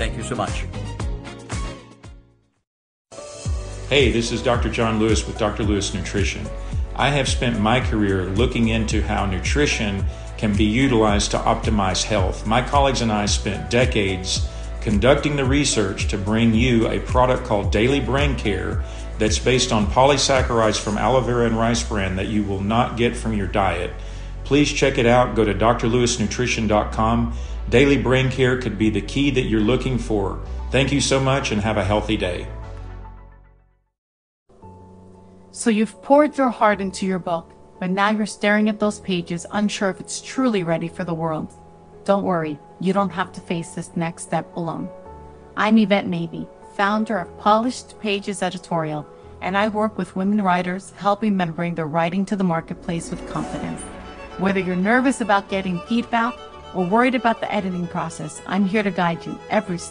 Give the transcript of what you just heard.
Thank you so much. Hey, this is Dr. John Lewis with Dr. Lewis Nutrition. I have spent my career looking into how nutrition can be utilized to optimize health. My colleagues and I spent decades conducting the research to bring you a product called Daily Brain Care that's based on polysaccharides from aloe vera and rice bran that you will not get from your diet. Please check it out. Go to drlewisnutrition.com. Daily Brain Care could be the key that you're looking for. Thank you so much and have a healthy day. So you've poured your heart into your book, but now you're staring at those pages, unsure if it's truly ready for the world. Don't worry, you don't have to face this next step alone. I'm Yvette Mabey, founder of Polished Pages Editorial, and I work with women writers, helping them bring their writing to the marketplace with confidence. Whether you're nervous about getting feedback or worried about the editing process, I'm here to guide you every step